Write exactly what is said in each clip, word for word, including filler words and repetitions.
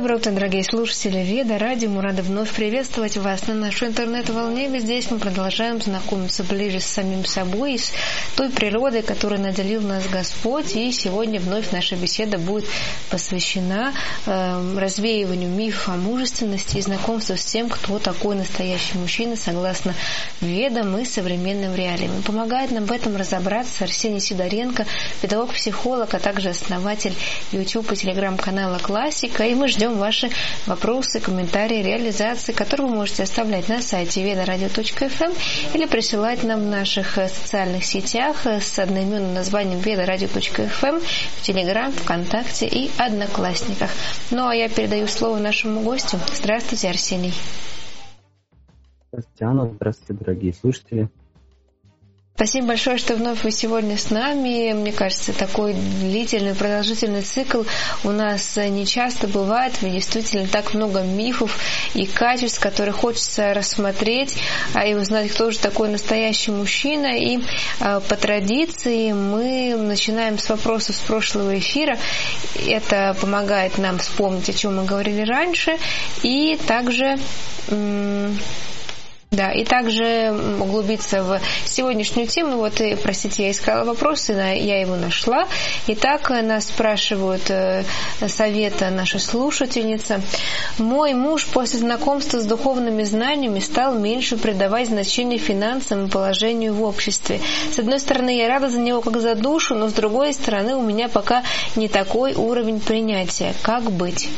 Доброе утро, дорогие слушатели Веда Радио. Мы рады вновь приветствовать вас на нашей интернет-волне. И здесь мы продолжаем знакомиться ближе с самим собой и с той природой, которой наделил нас Господь. И сегодня вновь наша беседа будет посвящена э, развеиванию мифа о мужественности и знакомству с тем, кто такой настоящий мужчина, согласно Ведам и современным реалиям. И помогает нам в этом разобраться Арсений Сидоренко, педагог-психолог, а также основатель YouTube и телеграм-канала «Классика». И мы ждем ваши вопросы, комментарии, реализации, которые вы можете оставлять на сайте веда радио точка эф эм или присылать нам в наших социальных сетях с одноименным названием веда радио точка эф эм в Телеграм, ВКонтакте и Одноклассниках. Ну а я передаю слово нашему гостю. Здравствуйте, Арсений. Здравствуйте, Анна. Здравствуйте, дорогие слушатели. Спасибо большое, что вновь вы сегодня с нами. Мне кажется, такой длительный, продолжительный цикл у нас не часто бывает. Ведь действительно так много мифов и качеств, которые хочется рассмотреть, а и узнать, кто же такой настоящий мужчина. И а, по традиции мы начинаем с вопросов с прошлого эфира. Это помогает нам вспомнить, о чем мы говорили раньше. И также... М- Да, и также углубиться в сегодняшнюю тему. Вот, и, простите, я искала вопросы, я его нашла. Итак, нас спрашивают совета наша слушательница. Мой муж после знакомства с духовными знаниями стал меньше придавать значение финансам и положению в обществе. С одной стороны, я рада за него как за душу, но с другой стороны, у меня пока не такой уровень принятия. Как быть?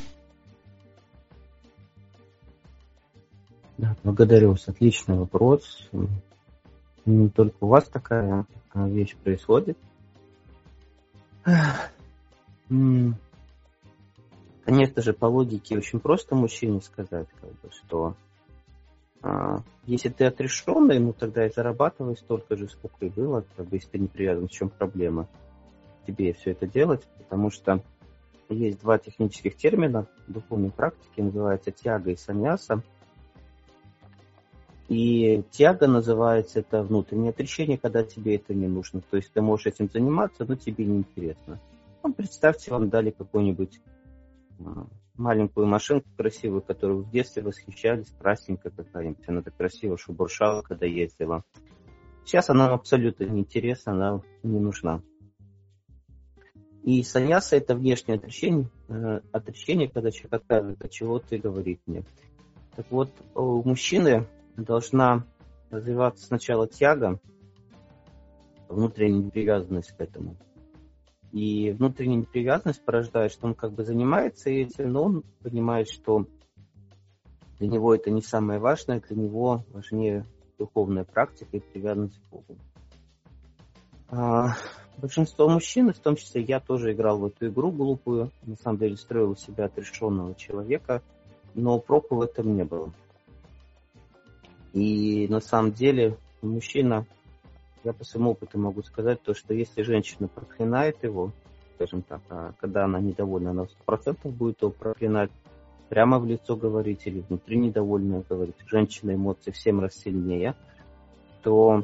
Да, благодарю вас. Отличный вопрос. Не только у вас такая вещь происходит. Конечно же, по логике очень просто мужчине сказать, как бы, что а, если ты отрешенный, ну тогда и зарабатывай столько же, сколько и было, как бы, если ты не привязан, в чем проблема тебе все это делать, потому что есть два технических термина в духовной практике, называется тяга и саньяса. И тяга называется это внутреннее отречение, когда тебе это не нужно. То есть ты можешь этим заниматься, но тебе не интересно. Ну, представьте, вам дали какую-нибудь маленькую машинку красивую, которую в детстве восхищались, красненькая какая-нибудь. Она так красиво шебуршала, когда ездила. Сейчас она абсолютно не интересна, она не нужна. И саньяса – это внешнее отречение, отречение, когда человек отказывает от чего-то и говорит мне. Так вот, у мужчины должна развиваться сначала тяга, внутренняя непривязанность к этому. И внутренняя непривязанность порождает, что он как бы занимается этим, но он понимает, что для него это не самое важное, для него важнее духовная практика и привязанность к Богу. А большинство мужчин, в том числе я тоже играл в эту игру глупую, на самом деле строил из себя отрешенного человека, но проку в этом не было. И на самом деле мужчина, я по своему опыту могу сказать, то, что если женщина проклинает его, скажем так, а когда она недовольна, она сто процентов будет его проклинать, прямо в лицо говорить или внутри недовольная говорить, женщина эмоции в семь раз сильнее, то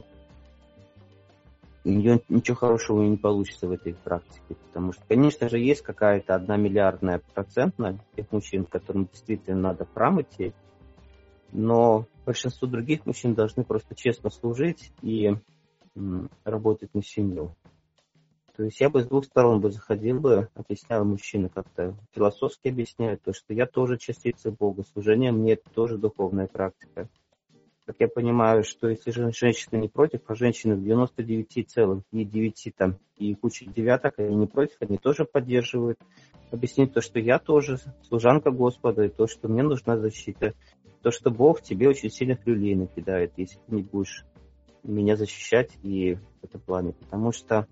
у нее ничего хорошего не получится в этой практике. Потому что, конечно же, есть какая-то одна миллиардная процентная тех мужчин, которым действительно надо прамыть, но большинство других мужчин должны просто честно служить и м, работать на семью. То есть я бы с двух сторон бы заходил бы, объяснял мужчины как-то философски объясняют, то, что я тоже частица Бога, служение мне это тоже духовная практика. Как я понимаю, что если же женщина не против, а женщины в девяносто девять целых девять там и куча девяток, они не против, они тоже поддерживают. Объяснить то, что я тоже служанка Господа, и то, что мне нужна защита. То, что Бог тебе очень сильно люлей накидает, если ты не будешь меня защищать и в этом плане. Потому что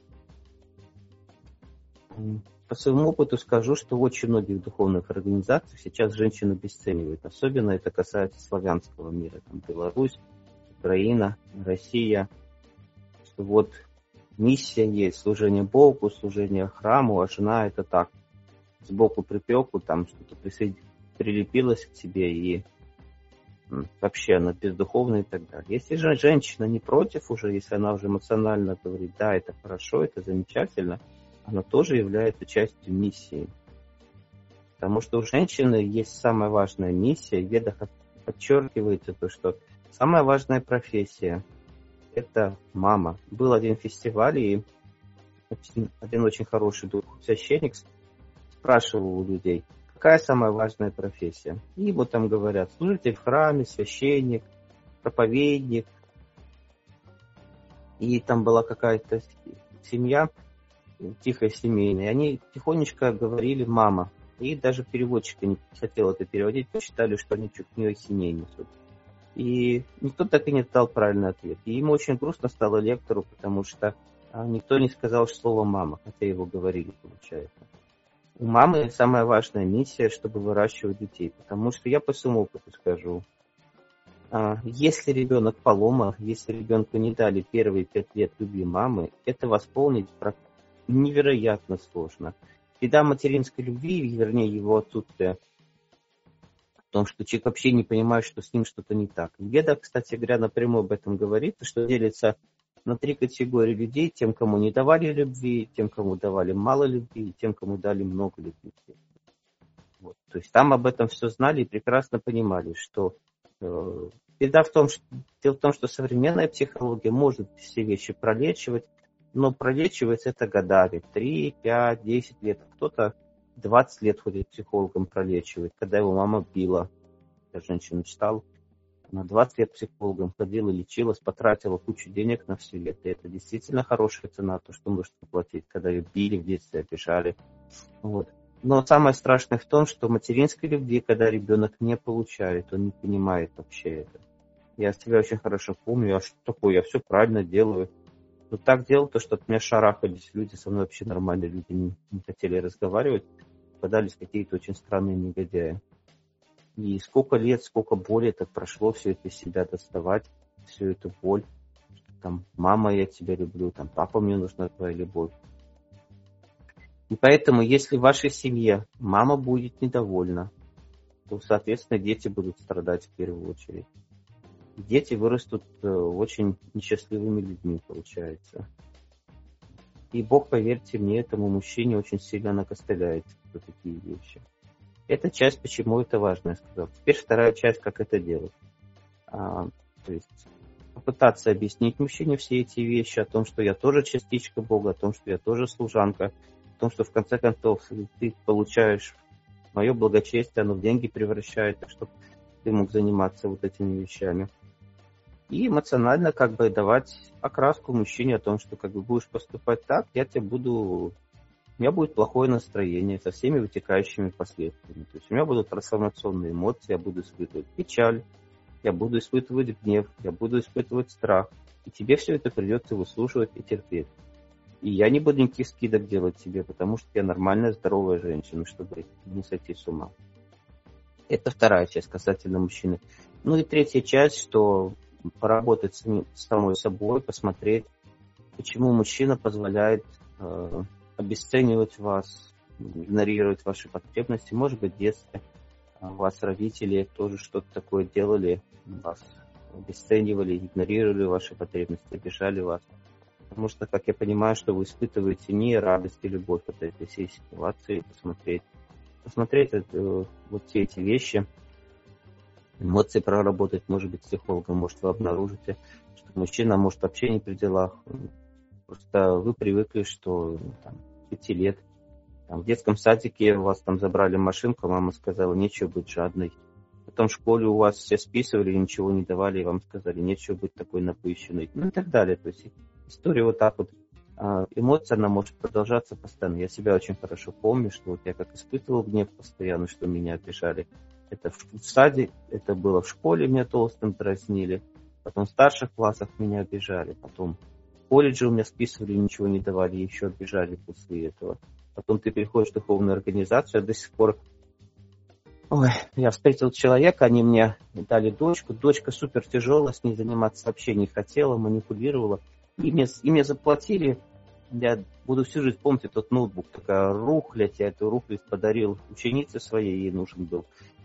по своему опыту скажу, что в очень многих духовных организациях сейчас женщину обесценивают. Особенно это касается славянского мира. Там Беларусь, Украина, Россия. Что вот миссия есть, служение Богу, служение храму, а жена это так. Сбоку припеку, там что-то прилепилось к тебе и вообще она бездуховная и так далее. Если же женщина не против уже, если она уже эмоционально говорит, да, это хорошо, это замечательно, она тоже является частью миссии. Потому что у женщины есть самая важная миссия. В ведах подчеркивается то, что самая важная профессия – это мама. Был один фестиваль, и один очень хороший священник спрашивал у людей, какая самая важная профессия. И ему там говорят, служитель в храме, священник, проповедник. И там была какая-то семья, тихая семейная. Они тихонечко говорили «мама». И даже переводчик не хотел это переводить, посчитали, что они чуть не синей несут. И никто так и не дал правильный ответ. И ему очень грустно стало лектору, потому что никто не сказал слово «мама», хотя его говорили, получается. У мамы самая важная миссия, чтобы выращивать детей. Потому что я по своему опыту скажу, если ребенок поломан, если ребенку не дали первые пять лет любви мамы, это восполнить невероятно сложно. Беда материнской любви, вернее его отсутствие, в том, что человек вообще не понимает, что с ним что-то не так. Веда, кстати говоря, напрямую об этом говорит, что делится на три категории людей: тем, кому не давали любви, тем, кому давали мало любви, и тем, кому дали много любви. Вот. То есть там об этом все знали и прекрасно понимали, что э, беда в том, что, дело в том, что современная психология может все вещи пролечивать, но пролечивается это годами, три, пять, десять лет. Кто-то двадцать лет ходит к психологам, пролечивает, когда его мама била. Я женщина читала. Она двадцать лет психологом ходила, лечилась, потратила кучу денег на все это. И это действительно хорошая цена, то, что нужно платить, когда ее били в детстве, обижали. Вот. Но самое страшное в том, что материнской любви, когда ребенок не получает, он не понимает вообще это. Я себя очень хорошо помню, а что такое, я все правильно делаю. Но так делал то, что от меня шарахались люди, со мной вообще нормальные люди не, не хотели разговаривать, попадались какие-то очень странные негодяи. И сколько лет, сколько боли так прошло, все это из себя доставать, всю эту боль. Там, мама, я тебя люблю, там, папа, мне нужна твоя любовь. И поэтому, если в вашей семье мама будет недовольна, то, соответственно, дети будут страдать в первую очередь. Дети вырастут очень несчастливыми людьми, получается. И Бог, поверьте мне, этому мужчине очень сильно накостыляет за такие вещи. Это часть, почему это важно, я сказал. Теперь вторая часть, как это делать. А, то есть попытаться объяснить мужчине все эти вещи, о том, что я тоже частичка Бога, о том, что я тоже служанка, о том, что в конце концов ты получаешь мое благочестие, оно в деньги превращается, чтобы ты мог заниматься вот этими вещами. И эмоционально как бы давать окраску мужчине о том, что как бы будешь поступать так, я тебе буду... У меня будет плохое настроение со всеми вытекающими последствиями. То есть у меня будут трансформационные эмоции, я буду испытывать печаль, я буду испытывать гнев, я буду испытывать страх. И тебе все это придется выслушивать и терпеть. И я не буду никаких скидок делать тебе, потому что я нормальная, здоровая женщина, чтобы не сойти с ума. Это вторая часть касательно мужчины. Ну и третья часть, что поработать с самой собой, посмотреть, почему мужчина позволяет э, обесценивать вас, игнорировать ваши потребности. Может быть, в детстве вас родители тоже что-то такое делали, вас обесценивали, игнорировали ваши потребности, обижали вас. Потому что, как я понимаю, что вы испытываете не радость и любовь от этой всей ситуации, посмотреть, посмотреть это, вот все эти вещи, эмоции проработать, может быть, с психологом, может, вы обнаружите, что мужчина, может, вообще не при делах. Просто вы привыкли, что там, пяти лет там, в детском садике у вас там забрали машинку, мама сказала, нечего быть жадной. Потом в школе у вас все списывали, ничего не давали, и вам сказали, нечего быть такой напыщенной. Ну и так далее. То есть история вот так вот. Эмоция, она может продолжаться постоянно. Я себя очень хорошо помню, что вот я как испытывал гнев постоянно, что меня обижали. Это в саде, это было в школе, меня толстым дразнили. Потом в старших классах меня обижали. Потом в колледже у меня списывали, ничего не давали, еще обижали после этого. Потом ты переходишь в духовную организацию, я до сих пор... Ой, я встретил человека, они мне дали дочку. Дочка супер тяжелая, с ней заниматься вообще не хотела, манипулировала. И мне, и мне заплатили. Я буду всю жизнь помнить этот ноутбук. Такая рухлядь, я эту рухлядь подарил ученице своей, ей нужен был.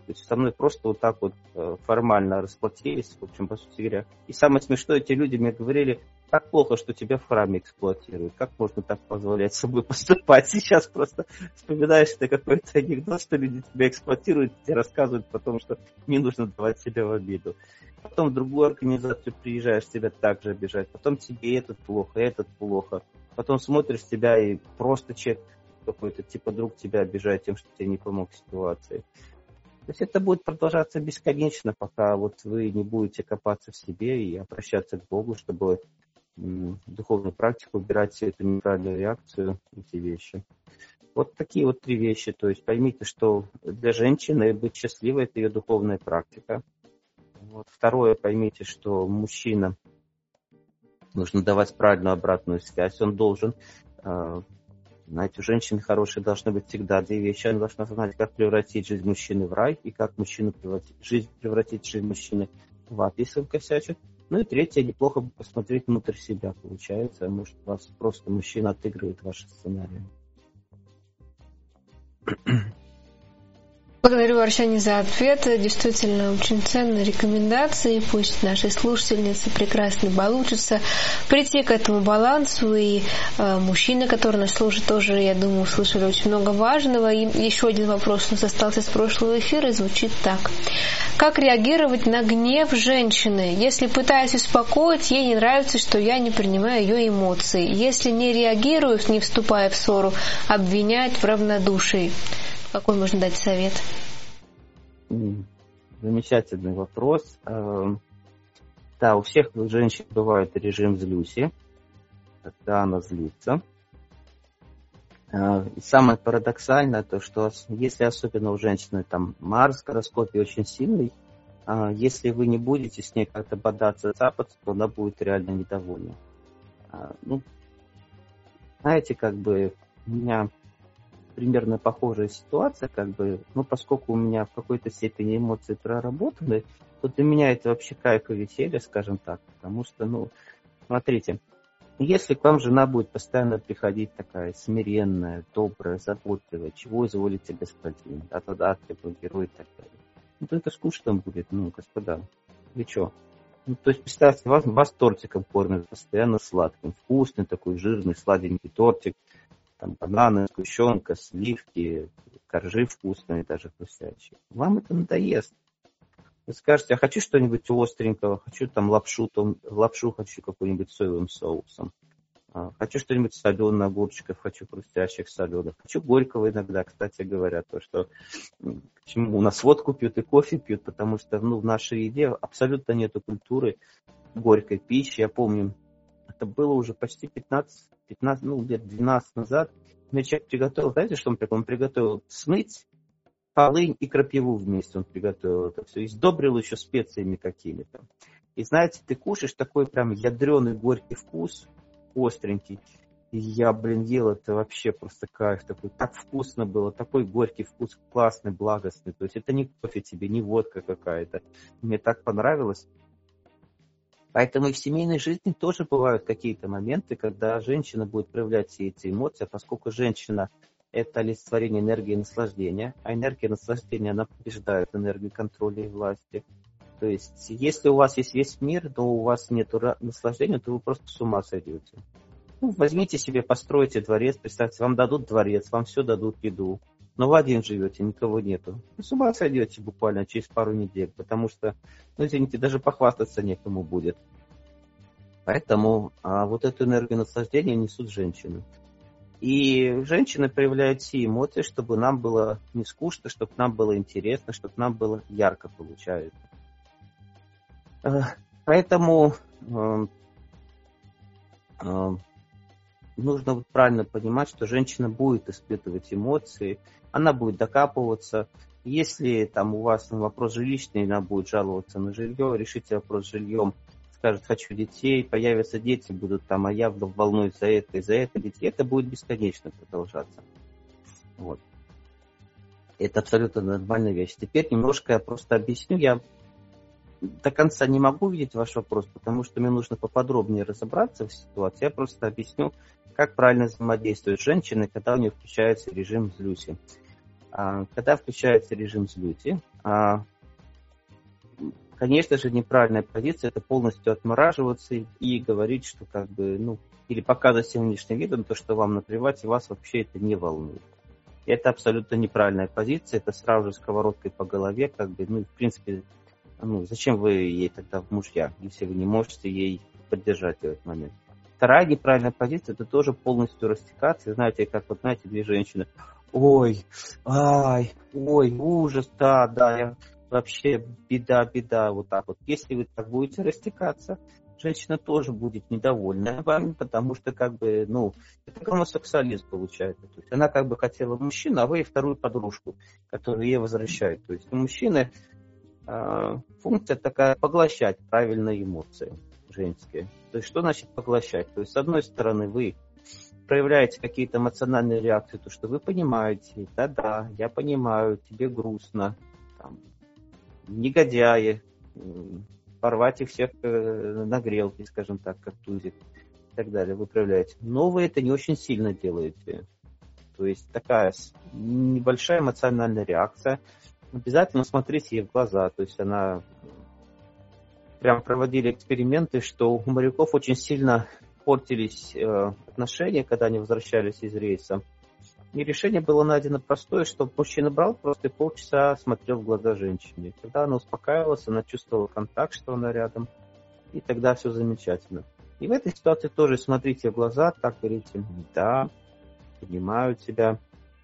То есть со мной просто вот так вот формально расплатились, в общем, по сути говоря. И самое смешное, эти люди мне говорили, как плохо, что тебя в храме эксплуатируют. Как можно так позволять с собой поступать? Сейчас просто вспоминаешь, это какой-то анекдот, что люди тебя эксплуатируют, тебе рассказывают потом, что не нужно давать себя в обиду. Потом в другую организацию приезжаешь, тебя также обижают. Потом тебе этот плохо, этот плохо. Потом смотришь тебя и просто человек какой-то, типа друг тебя обижает тем, что тебе не помог в ситуации. То есть это будет продолжаться бесконечно, пока вот вы не будете копаться в себе и обращаться к Богу, чтобы м, духовную практику убирать всю эту неправильную реакцию, эти вещи. Вот такие вот три вещи. То есть поймите, что для женщины быть счастливой – это ее духовная практика. Вот. Второе, поймите, что мужчина нужно давать правильную обратную связь. Он должен, э, знаете, у женщины хорошие должны быть всегда две вещи. Она должна знать, как превратить жизнь мужчины в рай и как мужчину превратить, жизнь, превратить жизнь мужчины в ад, если он косячит. Ну и третье, неплохо бы посмотреть внутрь себя, получается. Может, вас просто мужчина отыгрывает ваши сценарии. Благодарю, Арсений, за ответ. Действительно, очень ценные рекомендации. Пусть наши слушательницы прекрасно получится прийти к этому балансу. И э, мужчины, которые нас слушают, тоже, я думаю, услышали очень много важного. И еще один вопрос у нас остался с прошлого эфира и звучит так. Как реагировать на гнев женщины? Если пытаюсь успокоить, ей не нравится, что я не принимаю ее эмоции. Если не реагирую, не вступая в ссору, обвиняют в равнодушии. Какой можно дать совет? Замечательный вопрос. Да, у всех женщин бывает режим злюси, когда она злится. И самое парадоксальное, то, что если особенно у женщины там Марс в гороскопе очень сильный, если вы не будете с ней как-то бодаться, цапаться, то она будет реально недовольна. Ну, знаете, как бы у меня примерно похожая ситуация, как бы, ну, поскольку у меня в какой-то степени эмоции проработаны, то для меня это вообще кайф и веселье, скажем так, потому что, ну, смотрите, если к вам жена будет постоянно приходить такая смиренная, добрая, заботливая, чего изволите, господин, да-да-да, ты был герой и так далее, ну, то это скучно будет, ну, господа, вы что? Ну, то есть, представьте, вас, вас тортиком кормят, постоянно сладким, вкусный такой, жирный, сладенький тортик, там бананы, сгущенка, сливки, коржи вкусные, даже хрустящие. Вам это надоест. Вы скажете, я хочу что-нибудь остренького, хочу там лапшу, там, лапшу хочу какую-нибудь соевым соусом, хочу что-нибудь соленых огурчиков, хочу хрустящих соленых, хочу горького иногда, кстати говоря, то, что почему у нас водку пьют и кофе пьют, потому что ну, в нашей еде абсолютно нету культуры горькой пищи. Я помню, это было уже почти пятнадцать, пятнадцать, ну, лет двенадцать назад. Мне человек приготовил, знаете, что он приготовил? Он приготовил смыть, полынь и крапиву вместе он приготовил это все. И сдобрил еще специями какими-то. И знаете, ты кушаешь такой прям ядреный горький вкус, остренький. И я, блин, ел это вообще просто кайф такой. Так вкусно было, такой горький вкус, классный, благостный. То есть это не кофе тебе, не водка какая-то. Мне так понравилось. Поэтому и в семейной жизни тоже бывают какие-то моменты, когда женщина будет проявлять все эти эмоции, поскольку женщина – это олицетворение энергии наслаждения, а энергия наслаждения, она побеждает энергию контроля и власти. То есть, если у вас есть весь мир, но у вас нет наслаждения, то вы просто с ума сойдете. Ну, возьмите себе, постройте дворец, представьте, вам дадут дворец, вам все дадут еду. Но вы один живете, никого нету. Вы с ума сойдете буквально через пару недель, потому что, ну, извините, даже похвастаться некому будет. Поэтому а, вот эту энергию наслаждения несут женщины. И женщины проявляют все эмоции, чтобы нам было не скучно, чтобы нам было интересно, чтобы нам было ярко, получается. Поэтому э, э, нужно вот правильно понимать, что женщина будет испытывать эмоции, она будет докапываться. Если там у вас вопрос жилищный, она будет жаловаться на жилье, решите вопрос с жильем, скажет, хочу детей, появятся дети, будут там, а я волнуюсь за это и за это детей. Это будет бесконечно продолжаться. Вот. Это абсолютно нормальная вещь. Теперь немножко я просто объясню. Я до конца не могу видеть ваш вопрос, потому что мне нужно поподробнее разобраться в ситуации. Я просто объясню, как правильно взаимодействует женщина, когда у нее включается режим злюси. А, когда включается режим злюти, а, конечно же, неправильная позиция — это полностью отмораживаться и, и говорить, что как бы, ну, или показывать всем внешним видом то, что вам наплевать, и вас вообще это не волнует. И это абсолютно неправильная позиция, это сразу же сковородкой по голове, как бы, ну, в принципе, ну, зачем вы ей тогда в мужья, если вы не можете ей поддержать в этот момент. Вторая неправильная позиция — это тоже полностью растекаться. Знаете, как вот, знаете, две женщины: ой, ай, ой, ужас, да, да, я вообще беда, беда, вот так вот. Если вы так будете растекаться, женщина тоже будет недовольна вами, потому что, как бы, ну, это гомосексуализм получается. То есть она как бы хотела мужчину, а вы ей вторую подружку, которую ей возвращают. То есть у мужчины э, функция такая — поглощать правильные эмоции женские. То есть что значит поглощать? То есть с одной стороны вы проявляете какие-то эмоциональные реакции, то что вы понимаете: да-да, я понимаю, тебе грустно, там, негодяи, порвать их всех на грелке, скажем так, как тузик и так далее, вы проявляете. Но вы это не очень сильно делаете. То есть такая небольшая эмоциональная реакция. Обязательно смотрите ей в глаза. То есть она... Прям проводили эксперименты, что у моряков очень сильно портились э, отношения, когда они возвращались из рейса. И решение было найдено простое, что мужчина брал просто полчаса, смотрел в глаза женщине. Когда она успокаивалась, она чувствовала контакт, что она рядом, и тогда все замечательно. И в этой ситуации тоже смотрите в глаза, так говорите: да, понимаю тебя,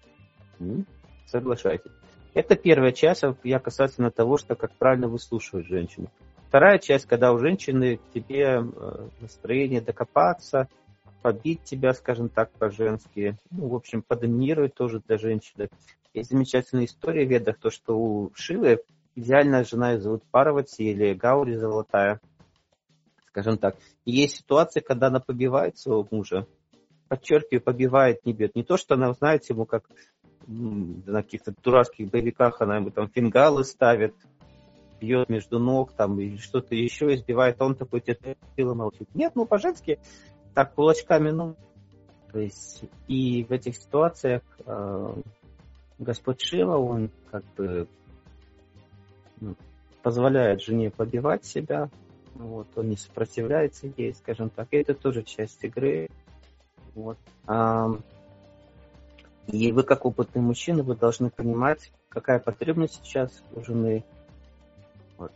соглашайтесь. Это первая часть, я касательно того, что как правильно выслушивать женщину. Вторая часть, когда у женщины к тебе настроение докопаться, побить тебя, скажем так, по-женски, ну, в общем, подоминировать тоже для женщины. Есть замечательная история в Ведах, то, что у Шивы идеальная жена, ее зовут Парвати или Гаури золотая, скажем так. И есть ситуация, когда она побивает своего мужа, подчеркиваю, побивает, не бьет. Не то, что она, знаете, ему как на каких-то дурацких боевиках, она ему там фингалы ставит, бьет между ног, там, или что-то еще избивает, а он такой терпеливо молчит. Нет, ну, по-женски, так, кулачками, ну, то есть, и в этих ситуациях э, Господь Шива, он как бы ну, позволяет жене побивать себя, вот, он не сопротивляется ей, скажем так, и это тоже часть игры, вот. А, и вы, как опытный мужчина, вы должны понимать, какая потребность сейчас у жены. Вот.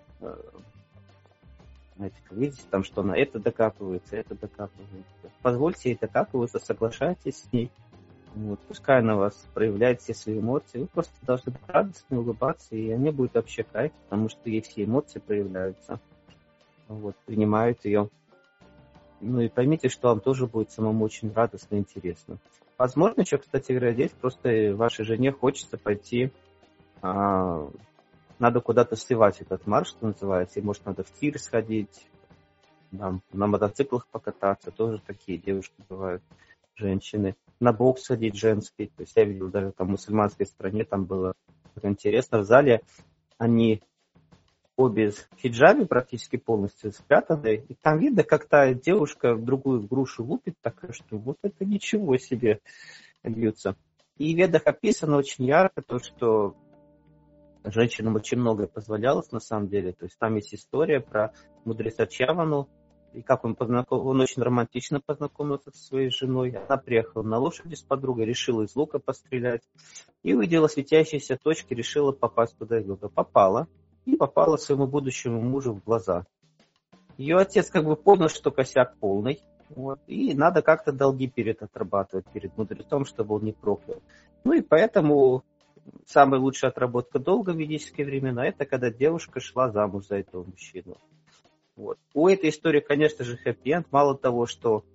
Знаете, видите, там, что она это докапывается, это докапывается. Позвольте ей докапываться, соглашайтесь с ней. Вот. Пускай она вас проявляет все свои эмоции. Вы просто должны быть радостны, улыбаться, и они будут вообще кайф, потому что ей все эмоции проявляются. Вот. Принимают ее. Ну и поймите, что вам тоже будет самому очень радостно и интересно. Возможно, еще, кстати говоря, здесь просто вашей жене хочется пойти, а, надо куда-то сливать этот марш, что называется, и может надо в тир сходить, там, на мотоциклах покататься, тоже такие девушки бывают, женщины, на бокс сходить женский, то есть я видел даже там в мусульманской стране, там было так интересно, в зале они обе в хиджабе практически полностью спрятаны, и там видно, как та девушка в другую грушу лупит, так что вот это ничего себе бьются. И в Ведах описано очень ярко то, что женщинам очень многое позволялось на самом деле, то есть там есть история про мудреца Чавану, и как он познакомился, он очень романтично познакомился со своей женой, она приехала на лошади с подругой, решила из лука пострелять, и увидела светящиеся точки, решила попасть туда из лука, попала. И попала своему будущему мужу в глаза. Ее отец как бы понял, что косяк полный. Вот, и надо как-то долги перед отрабатывать перед мудрецом, чтобы он не проклял. Ну и поэтому самая лучшая отработка долга в ведические времена — это когда девушка шла замуж за этого мужчину. Вот. У этой истории, конечно же, хэппи-энд. Мало того, что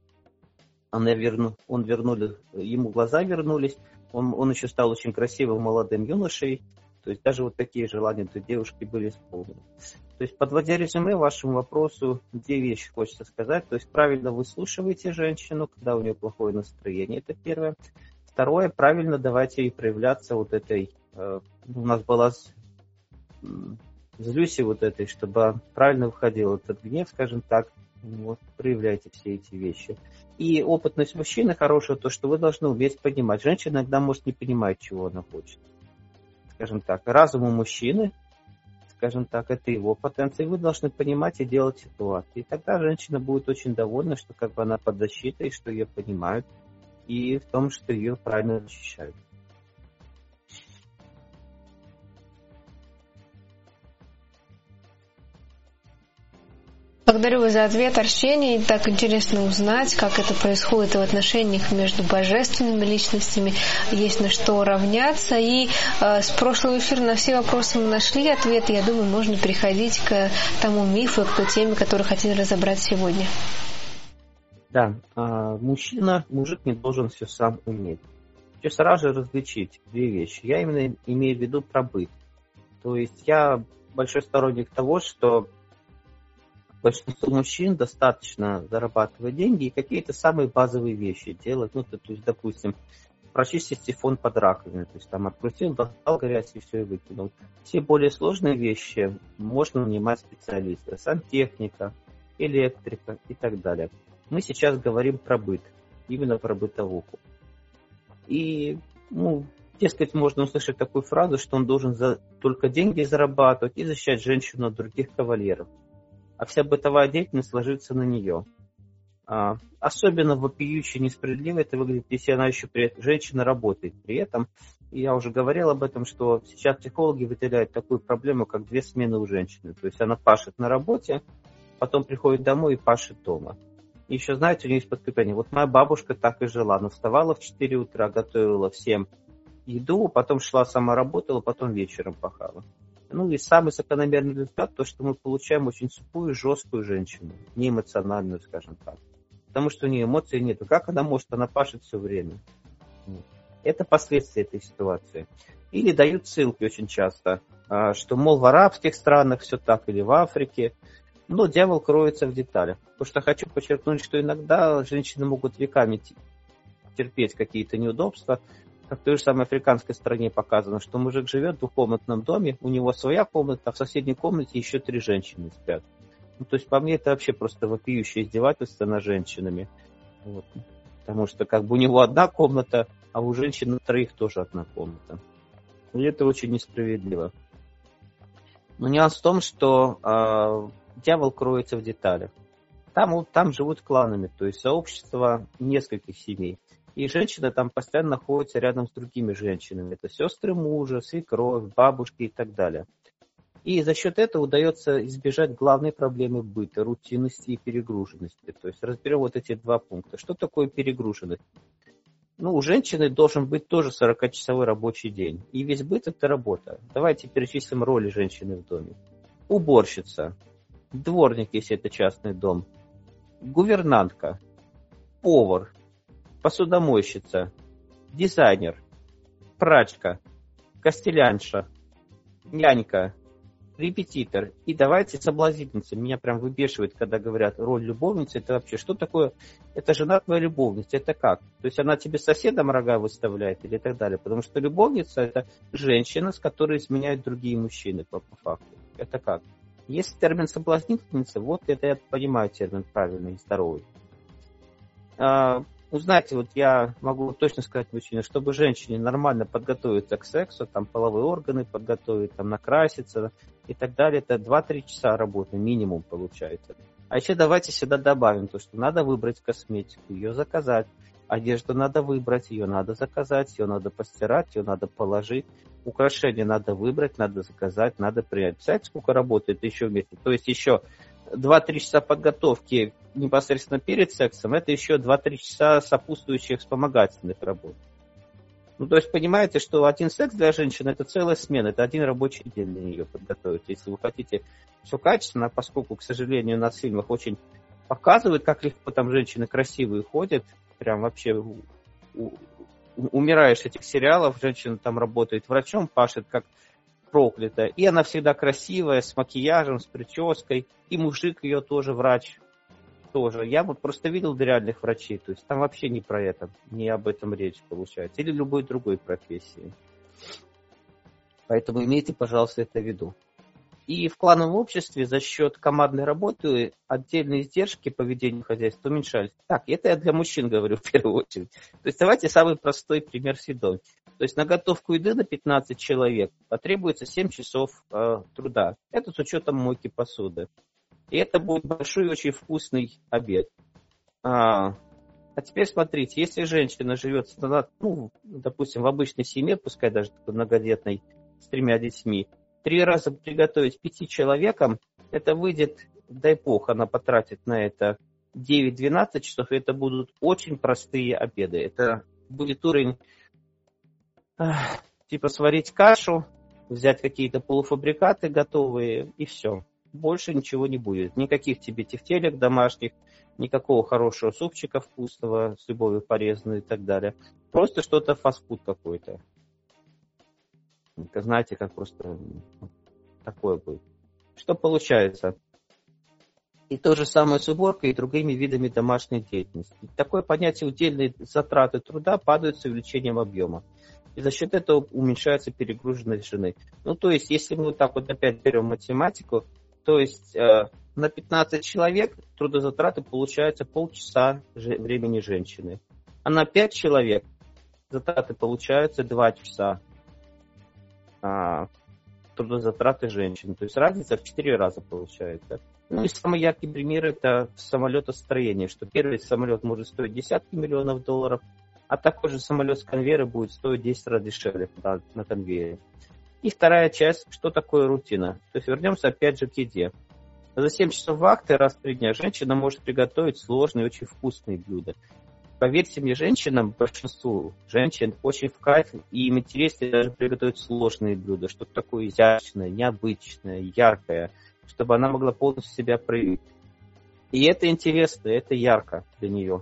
она верну, он вернули, ему глаза вернулись, он, он еще стал очень красивым молодым юношей. То есть даже вот такие желания для девушки были исполнены. То есть, подводя резюме вашему вопросу, две вещи хочется сказать. То есть правильно выслушивайте женщину, когда у нее плохое настроение, это первое. Второе, правильно давайте ей проявляться вот этой, э, у нас была злюси вот этой, чтобы правильно выходил этот гнев, скажем так. Вот, проявляйте все эти вещи. И опытность мужчины хорошая, то, что вы должны уметь понимать. Женщина иногда может не понимать, чего она хочет. Скажем так, разум у мужчины, скажем так, это его потенция, и вы должны понимать и делать ситуации. И тогда женщина будет очень довольна, что как бы она под защитой, что ее понимают, и в том, что ее правильно защищают. Благодарю вас за ответ, Арсений. Так интересно узнать, как это происходит в отношениях между божественными личностями. Есть на что равняться. И э, с прошлого эфира на все вопросы мы нашли ответы. Я думаю, можно переходить к тому мифу, к той теме, которую хотели разобрать сегодня. Да, э, мужчина, мужик не должен все сам уметь. Хочу сразу же различить две вещи. Я именно имею в виду про быт. То есть я большой сторонник того, что большинству мужчин достаточно зарабатывать деньги и какие-то самые базовые вещи делать. Ну, то, то есть, допустим, прочистить сифон под раковиной. То есть там открутил, достал грязь и все и выкинул. Все более сложные вещи можно нанимать специалиста. Сантехника, электрика и так далее. Мы сейчас говорим про быт. Именно про бытовуху. И, ну, дескать, можно услышать такую фразу, что он должен за... только деньги зарабатывать и защищать женщину от других кавалеров. А вся бытовая деятельность ложится на нее. А, особенно вопиюще несправедливо это выглядит, если она еще при этом, женщина работает при этом. И я уже говорил об этом, что сейчас психологи выделяют такую проблему, как две смены у женщины. То есть она пашет на работе, потом приходит домой и пашет дома. И еще, знаете, у нее есть подкрепление. Вот моя бабушка так и жила. Она вставала в четыре утра, готовила всем еду, потом шла сама работала, потом вечером пахала. Ну и самый закономерный результат, то, что мы получаем очень сухую, жесткую женщину, неэмоциональную, скажем так. Потому что у нее эмоций нет. Как она может? Она пашет все время. Это последствия этой ситуации. Или дают ссылки очень часто, что, мол, в арабских странах все так, или в Африке. Но дьявол кроется в деталях. Потому что хочу подчеркнуть, что иногда женщины могут веками терпеть какие-то неудобства. Как в той же самой африканской стране показано, что мужик живет в двухкомнатном доме, у него своя комната, а в соседней комнате еще три женщины спят. Ну, то есть, по мне, это вообще просто вопиющее издевательство над женщинами. Вот. Потому что как бы у него одна комната, а у женщин на троих тоже одна комната. И это очень несправедливо. Но нюанс в том, что э, дьявол кроется в деталях. Там, там живут кланами, то есть сообщество нескольких семей. И женщина там постоянно находится рядом с другими женщинами. Это сестры мужа, свекровь, бабушки и так далее. И за счет этого удается избежать главной проблемы быта, рутинности и перегруженности. То есть разберем вот эти два пункта. Что такое перегруженность? Ну, у женщины должен быть тоже сорокачасовой рабочий день. И весь быт – это работа. Давайте перечислим роли женщины в доме. Уборщица, дворник, если это частный дом, гувернантка, повар, посудомойщица, дизайнер, прачка, костелянша, нянька, репетитор. И давайте соблазнительница. Меня прям выбешивает, когда говорят роль любовницы. Это вообще что такое? Это жена твоя любовница. Это как? То есть она тебе соседом рога выставляет или так далее. Потому что любовница – это женщина, с которой изменяют другие мужчины по, по факту. Это как? Есть термин соблазнительница, вот это я понимаю термин правильный и здоровый. А, Узнайте, вот я могу точно сказать мужчине, чтобы женщине нормально подготовиться к сексу, там половые органы подготовить, там накраситься и так далее, это два-три часа работы минимум получается. А еще давайте сюда добавим то, что надо выбрать косметику, ее заказать, одежду надо выбрать, ее надо заказать, ее надо постирать, ее надо положить, украшения надо выбрать, надо заказать, надо принять. Представляете, сколько работы это еще вместе? То есть еще два-три часа подготовки непосредственно перед сексом, это еще два-три часа сопутствующих вспомогательных работ. Ну, то есть, понимаете, что один секс для женщины – это целая смена, это один рабочий день для нее подготовить. Если вы хотите все качественно, поскольку, к сожалению, на фильмах очень показывают, как легко там женщины красивые ходят, прям вообще у, у, умираешь этих сериалов, женщина там работает врачом, пашет как проклятая, и она всегда красивая, с макияжем, с прической, и мужик ее тоже врач, тоже. Я вот просто видел реальных врачей, то есть там вообще не про это, не об этом речь получается, или любой другой профессии. Поэтому имейте, пожалуйста, это в виду. И в клановом обществе за счет командной работы отдельные издержки по ведению хозяйства уменьшались. Так, это я для мужчин говорю в первую очередь. То есть давайте самый простой пример съедой. То есть на готовку еды на пятнадцать человек потребуется семь часов э, труда. Это с учетом мойки посуды. И это будет большой, очень вкусный обед. А, а теперь смотрите, если женщина живет, ну, допустим, в обычной семье, пускай даже такой многодетной, с тремя детьми, три раза приготовить пяти человекам, это выйдет, дай бог, она потратит на это девять-двенадцать часов, и это будут очень простые обеды. Это будет уровень, типа сварить кашу, взять какие-то полуфабрикаты готовые, и все. Больше ничего не будет. Никаких тебе тефтелек домашних, никакого хорошего супчика вкусного, с любовью порезанного и так далее. Просто что-то фастфуд какой-то. Знаете, как просто такое будет. Что получается? И то же самое с уборкой и другими видами домашней деятельности. Такое понятие удельные затраты труда падают с увеличением объема. И за счет этого уменьшается перегруженность жены. Ну, то есть, если мы вот так вот опять берем математику, то есть э, на пятнадцать человек трудозатраты получается полчаса же, времени женщины. А на пять человек затраты получаются два часа. А, трудозатраты женщин. То есть разница в четыре раза получается. Ну и самый яркий пример это самолетостроение, что первый самолет может стоить десятки миллионов долларов, а такой же самолет с конвейера будет стоить десять раз дешевле на, на конвейере. И вторая часть, что такое рутина. То есть вернемся опять же к еде. За семь часов вахты раз в три дня женщина может приготовить сложные, очень вкусные блюда. Поверьте мне, женщинам, большинству женщин очень в кайф, и им интереснее даже приготовить сложные блюда, что-то такое изящное, необычное, яркое, чтобы она могла полностью себя проявить. И это интересно, это ярко для нее.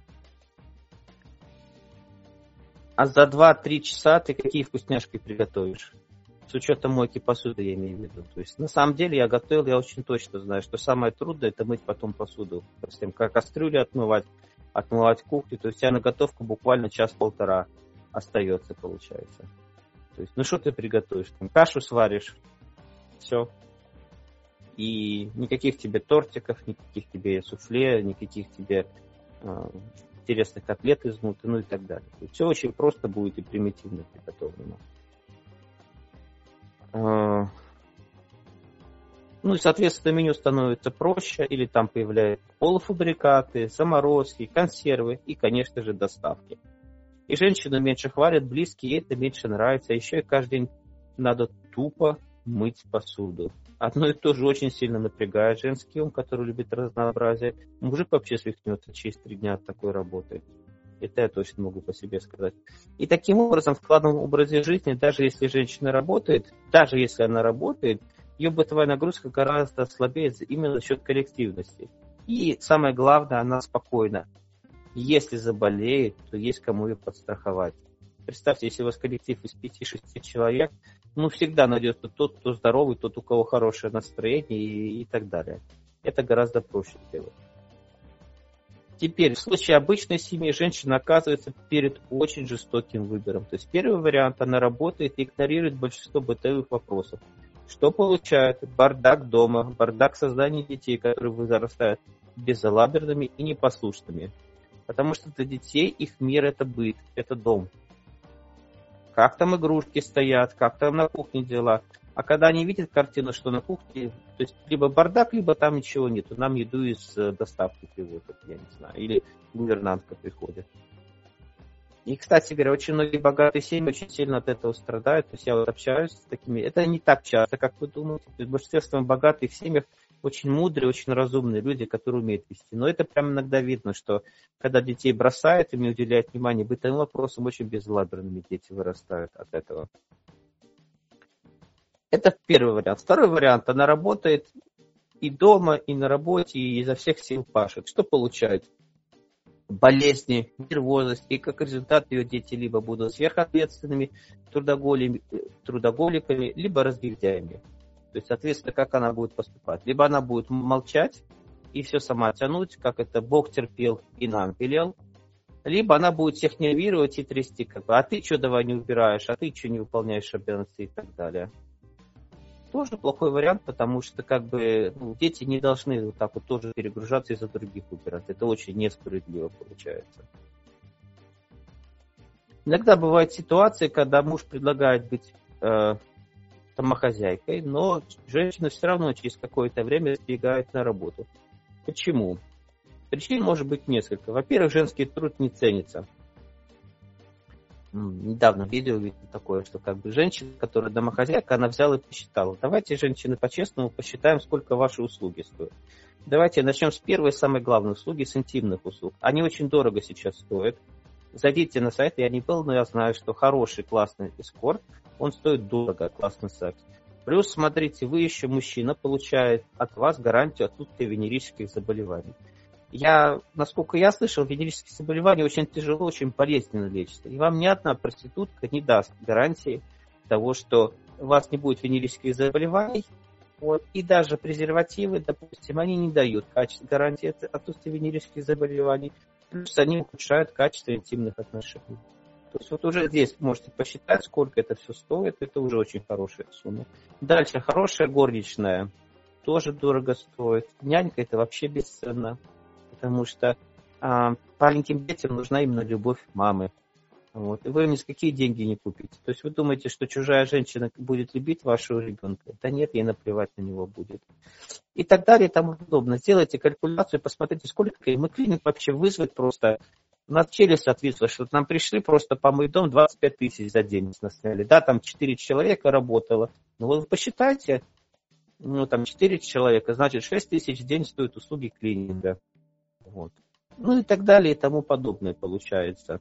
А за два-три часа ты какие вкусняшки приготовишь? С учетом мойки посуды, я имею в виду. То есть, на самом деле, я готовил, я очень точно знаю, что самое трудное, это мыть потом посуду. Совсем как кастрюли отмывать, отмывать кухню. То есть, у тебя на готовку буквально час-полтора остается, получается. То есть, ну что ты приготовишь? Там, кашу сваришь, все. И никаких тебе тортиков, никаких тебе суфле, никаких тебе э, интересных котлет изнутри, ну и так далее. То есть, все очень просто будет и примитивно приготовлено. Ну и, соответственно, меню становится проще, или там появляются полуфабрикаты, заморозки, консервы и, конечно же, доставки. И женщину меньше хвалят, близкие, ей это меньше нравится. Еще и каждый день надо тупо мыть посуду. Одно и то же очень сильно напрягает женский ум, который любит разнообразие. Мужик вообще свихнется через три дня от такой работы. Это я точно могу по себе сказать. И таким образом в складном образе жизни, даже если женщина работает, даже если она работает, ее бытовая нагрузка гораздо слабеет именно за счет коллективности. И самое главное, она спокойна. Если заболеет, то есть кому ее подстраховать. Представьте, если у вас коллектив из пяти-шести человек, ну всегда найдется тот, кто здоровый, тот, у кого хорошее настроение и, и так далее. Это гораздо проще сделать. Теперь, в случае обычной семьи женщина оказывается перед очень жестоким выбором. То есть первый вариант, она работает и игнорирует большинство бытовых вопросов. Что получает? Бардак дома, бардак создания детей, которые вырастают безалаберными и непослушными. Потому что для детей их мир это быт, это дом. Как там игрушки стоят, как там на кухне дела. А когда они видят картину, что на кухне, то есть либо бардак, либо там ничего нету. Нам еду из доставки привозят, я не знаю. Или гувернантка приходит. И, кстати говоря, очень многие богатые семьи очень сильно от этого страдают. То есть я вот общаюсь с такими. Это не так часто, как вы думаете. То есть в большинстве богатых семьях очень мудрые, очень разумные люди, которые умеют вести. Но это прям иногда видно, что когда детей бросают, им не уделяют внимания бытовым вопросам, очень безалаберными дети вырастают от этого. Это первый вариант. Второй вариант. Она работает и дома, и на работе, и изо всех сил пашет. Что получает? Болезни, нервозность. И как результат ее дети либо будут сверхответственными трудоголиками, либо разгильдяями. То есть, соответственно, как она будет поступать? Либо она будет молчать и все сама тянуть, как это Бог терпел и нам велел. Либо она будет всех нервировать и трясти, как бы, а ты что давай не убираешь, а ты что не выполняешь обязанности и так далее. тоже плохой вариант, потому что как бы ну, дети не должны вот так вот тоже перегружаться и за других убирать. Это очень несправедливо получается. Иногда бывают ситуации, когда муж предлагает быть э, домохозяйкой, но женщина все равно через какое-то время сбегает на работу. Почему? Причин может быть несколько. Во-первых, женский труд не ценится. Недавно видео видел такое, что как бы женщина, которая домохозяйка, она взяла и посчитала. Давайте, женщины, по-честному посчитаем, сколько ваши услуги стоят. Давайте начнем с первой, самой главной услуги, с интимных услуг. Они очень дорого сейчас стоят. Зайдите на сайт, я не был, но я знаю, что хороший, классный эскорт, он стоит дорого, классный секс. Плюс, смотрите, вы еще, мужчина, получает от вас гарантию отсутствия венерических заболеваний. Я, насколько я слышал, венерические заболевания очень тяжело, очень болезненно лечатся. И вам ни одна проститутка не даст гарантии того, что у вас не будет венерических заболеваний. Вот. И даже презервативы, допустим, они не дают качество, гарантии отсутствия венерических заболеваний. Плюс они ухудшают качество интимных отношений. То есть вот уже здесь можете посчитать, сколько это все стоит. Это уже очень хорошая сумма. Дальше, хорошая горничная. Тоже дорого стоит. Нянька это вообще бесценно. Потому что а, маленьким детям нужна именно любовь мамы. Вот. И вы ни с какие деньги не купите. То есть вы думаете, что чужая женщина будет любить вашего ребенка? Да нет, ей наплевать на него будет. И так далее, и тому подобное. Сделайте калькуляцию, посмотрите, сколько мы клиник вообще вызвать просто. У нас челюсть отвисла, что нам пришли просто помыть дом, двадцать пять тысяч за день нас сняли. Да, там четыре человека работало. Ну вот вы посчитайте, ну там четыре человека, значит шесть тысяч в день стоят услуги клининга. Вот. Ну и так далее и тому подобное получается.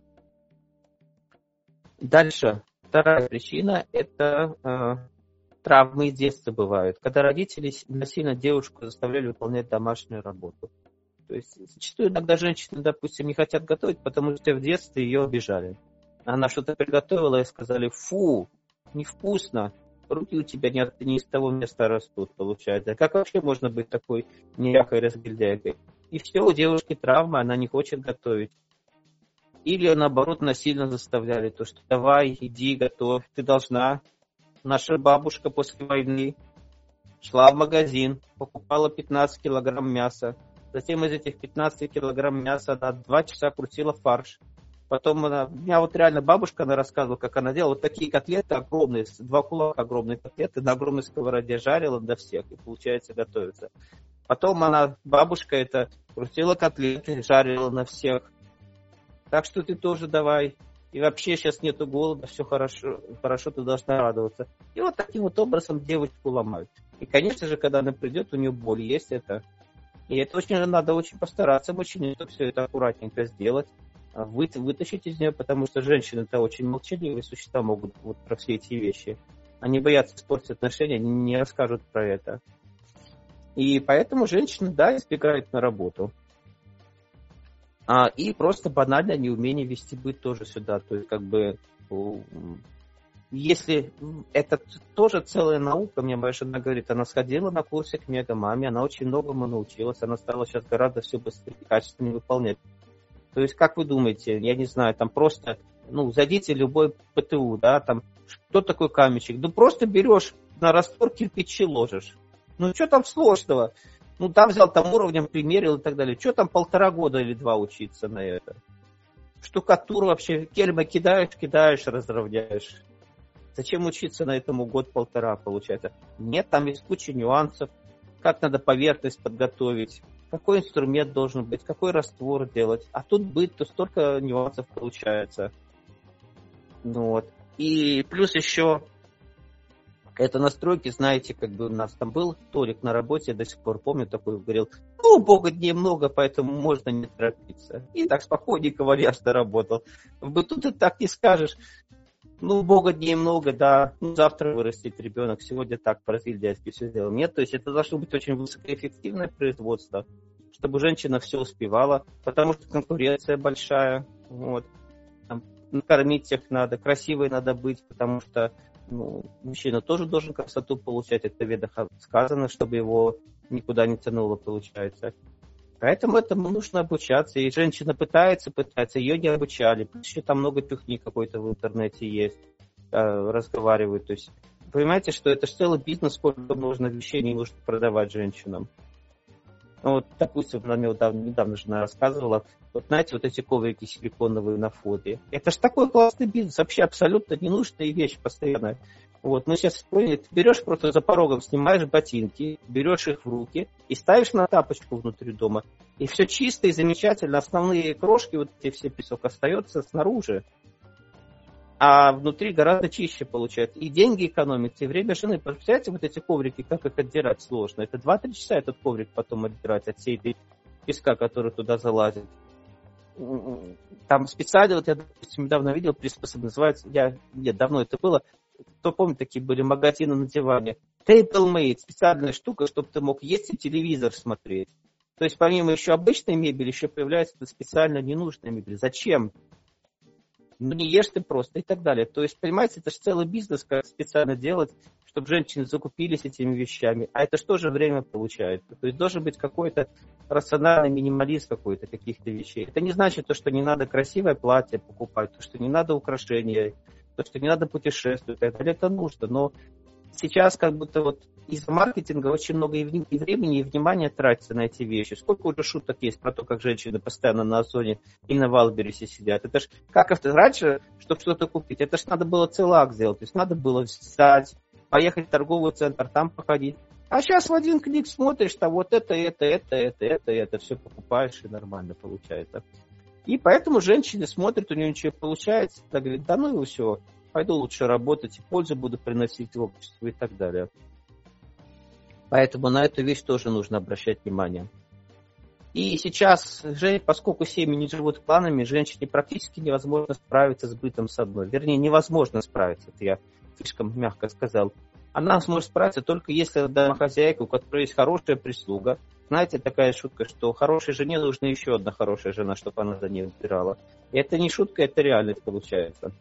Дальше. Вторая причина – это э, травмы из детства бывают. Когда родители насильно девушку заставляли выполнять домашнюю работу. То есть зачастую иногда женщины, допустим, не хотят готовить, потому что в детстве ее обижали. Она что-то приготовила и сказали: фу, невкусно, руки у тебя не, не из того места растут, получается. Как вообще можно быть такой неряхой разгильдяйкой? И все, у девушки травма, она не хочет готовить. Или, наоборот, насильно заставляли, то, что давай, иди, готовь, ты должна. Наша бабушка после войны шла в магазин, покупала пятнадцать килограмм мяса. Затем из этих пятнадцати килограмм мяса она два часа крутила фарш. Потом она, у меня вот реально бабушка, она рассказывала, как она делала вот такие котлеты огромные, два кулака огромные котлеты на огромной сковороде жарила для всех, и получается готовится. Потом она, бабушка это, крутила котлеты, жарила на всех. Так что ты тоже давай. И вообще сейчас нету голода, все хорошо, хорошо, ты должна радоваться. И вот таким вот образом девочку ломают. И, конечно же, когда она придет, у нее боль есть это. И это очень надо очень постараться мужчине, чтобы все это аккуратненько сделать, вы, вытащить из нее, потому что женщины-то очень молчаливые существа, могут вот про все эти вещи. Они боятся испортить отношения, они не расскажут про это. И поэтому женщины, да, избегают на работу. А, и просто банально неумение вести быт тоже сюда. То есть, как бы, если это тоже целая наука, мне моя жена говорит, она сходила на курсы к мегамаме, она очень многому научилась, она стала сейчас гораздо все быстрее и качественнее выполнять. То есть, как вы думаете, я не знаю, там просто, ну, зайдите в любой ПТУ, да, там, что такое каменщик? Ну, просто берешь на раствор кирпичи ложишь. Ну, что там сложного? Ну, там взял, там уровнем примерил и так далее. Что там полтора года или два учиться на это? Штукатуру вообще, кельма кидаешь, кидаешь, разровняешь. Зачем учиться на этому год-полтора, получается? Нет, там есть куча нюансов. Как надо поверхность подготовить, какой инструмент должен быть, какой раствор делать. А тут быт, то столько нюансов получается. Ну, вот. И плюс еще это настройки, знаете, как бы у нас там был Толик на работе, я до сих пор помню, такой говорил: ну, у Бога дней много, поэтому можно не торопиться. И так спокойненько, вальяжно работал. В быту ты так не скажешь. Ну, у Бога дней много, да, ну, завтра вырастет ребенок, сегодня так, по-разгильдяйски все сделал. Нет, то есть это должно быть очень высокоэффективное производство, чтобы женщина все успевала, потому что конкуренция большая, вот. Там, накормить всех надо, красивой надо быть, потому что, ну, мужчина тоже должен красоту получать, это в ведах сказано, чтобы его никуда не тянуло, получается. Поэтому этому нужно обучаться. И женщина пытается, пытается, ее не обучали. Еще там много пюхни какой-то в интернете есть, разговаривают. То есть понимаете, что это же целый бизнес, сколько нужно вещей не нужно продавать женщинам. Ну, вот, допустим, она мне недавно, недавно жена рассказывала, вот знаете, вот эти коврики силиконовые на входе. Это же такой классный бизнес, вообще абсолютно ненужная вещь постоянно. Вот, ну сейчас поняли, ты берешь просто за порогом, снимаешь ботинки, берешь их в руки и ставишь на тапочку внутри дома. И все чисто и замечательно. Основные крошки, вот эти все песок остается снаружи. А внутри гораздо чище получается. И деньги экономите, и время жены. Представляете, вот эти коврики, как их отдирать сложно. Это два-три часа этот коврик потом отдирать от всей этой песка, который туда залазит. Там специально, вот я, допустим, недавно видел, приспособление называется, я, нет, давно это было, кто помнит, такие были магазины на диване. Table-made, специальная штука, чтобы ты мог есть и телевизор смотреть. То есть помимо еще обычной мебели, еще появляется специально ненужная мебель. Зачем? Ну, не ешь ты просто и так далее. То есть, понимаете, это же целый бизнес, как специально делать, чтобы женщины закупились этими вещами. А это же тоже время получается. То есть должен быть какой-то рациональный минимализм какой-то каких-то вещей. Это не значит то, что не надо красивое платье покупать, то, что не надо украшения, то, что не надо путешествовать. Это, это нужно. Но сейчас как будто вот из-за маркетинга очень много и времени, и внимания тратится на эти вещи. Сколько уже шуток есть про то, как женщины постоянно на Озоне и на Вайлдберрисе сидят. Это ж как это раньше, чтобы что-то купить, это ж надо было целый акт сделать. То есть надо было встать, поехать в торговый центр, там походить. А сейчас в один клик смотришь, там вот это, это, это, это, это, это, все покупаешь, и нормально получается. И поэтому женщины смотрят, у нее ничего получается, она говорит, да ну и все, пойду лучше работать, и пользу буду приносить в общество и так далее. Поэтому на эту вещь тоже нужно обращать внимание. И сейчас, поскольку семьи не живут кланами, женщине практически невозможно справиться с бытом с одной. Вернее, невозможно справиться, это я слишком мягко сказал. Она сможет справиться только если домохозяйка, у которой есть хорошая прислуга. Знаете, такая шутка, что хорошей жене нужна еще одна хорошая жена, чтобы она за ней убирала. И это не шутка, это реальность получается.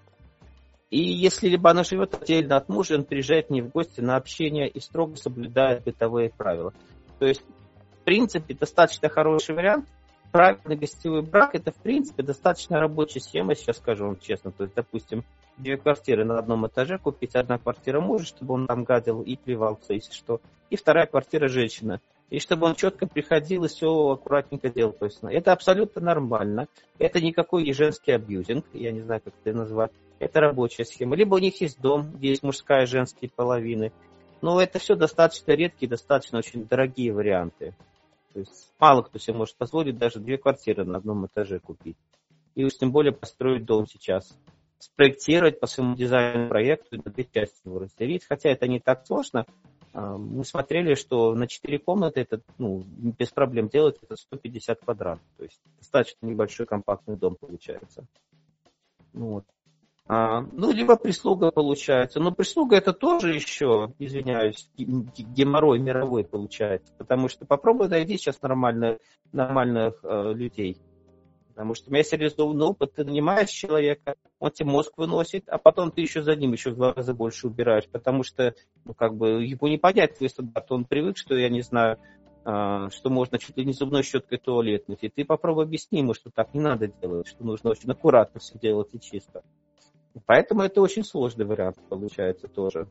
И если либо она живет отдельно от мужа, он приезжает к ней в гости на общение и строго соблюдает бытовые правила. То есть, в принципе, достаточно хороший вариант. Правильный гостевой брак – это, в принципе, достаточно рабочая схема, сейчас скажу вам честно. То есть, допустим, две квартиры на одном этаже купить, одна квартира мужа, чтобы он там гадил и плевался, если что, и вторая квартира женщина. И чтобы он четко приходил и все аккуратненько делал. То есть, это абсолютно нормально. Это никакой не женский абьюзинг, я не знаю, как это назвать. Это рабочая схема. Либо у них есть дом, где есть мужская и женские половины. Но это все достаточно редкие, достаточно очень дорогие варианты. То есть мало кто себе может позволить даже две квартиры на одном этаже купить. И уж тем более построить дом сейчас. Спроектировать по своему дизайну проекту и на две части его разделить. Хотя это не так сложно. Мы смотрели, что на четыре комнаты это ну, без проблем делать, это сто пятьдесят квадратов. То есть достаточно небольшой компактный дом получается. Ну, вот. А, ну, либо прислуга получается. Но прислуга это тоже еще, извиняюсь, геморрой мировой получается. Потому что попробуй найди сейчас нормально, нормальных э, людей. Потому что у меня есть реализованный опыт, ты нанимаешь человека, он тебе мозг выносит, а потом ты еще за ним еще в два раза больше убираешь. Потому что, ну, как бы, его не понять твой стандарт. Он привык, что, я не знаю, э, что можно чуть ли не зубной щеткой туалет мыть. И ты попробуй объясни ему, что так не надо делать, что нужно очень аккуратно все делать и чисто. Поэтому это очень сложный вариант получается тоже.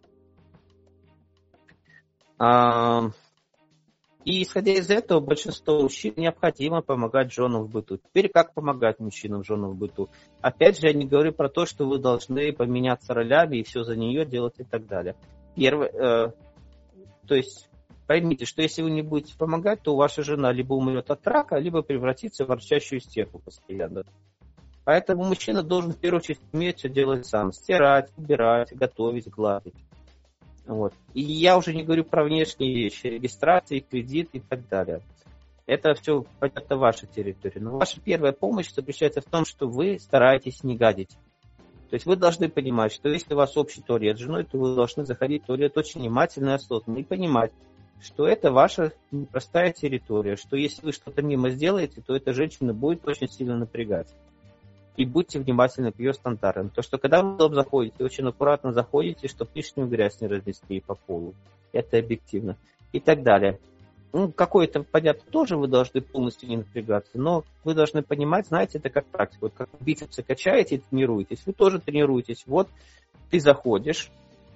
А, и исходя из этого, большинству мужчин необходимо помогать женам в быту. Теперь как помогать мужчинам женам в быту? Опять же, я не говорю про то, что вы должны поменяться ролями и все за нее делать и так далее. Первое, э, то есть поймите, что если вы не будете помогать, то ваша жена либо умрет от рака, либо превратится в ворчащую стерву постоянно. Поэтому мужчина должен в первую очередь уметь все делать сам. Стирать, убирать, готовить, гладить. Вот. И я уже не говорю про внешние вещи, регистрации, кредит и так далее. Это все, понятно, ваша территория. Но ваша первая помощь заключается в том, что вы стараетесь не гадить. То есть вы должны понимать, что если у вас общий туалет с женой, то вы должны заходить в туалет очень внимательно и осознанно. И понимать, что это ваша непростая территория. Что если вы что-то мимо сделаете, то эта женщина будет очень сильно напрягать. И будьте внимательны к ее стандартам. То, что когда вы в дом заходите, очень аккуратно заходите, чтобы лишнюю грязь не разнесли по полу. Это объективно. И так далее. Ну, какое-то, понятно, тоже вы должны полностью не напрягаться, но вы должны понимать, знаете, это как практика. Вот как бицепсы качаете и тренируетесь, вы тоже тренируетесь. Вот ты заходишь,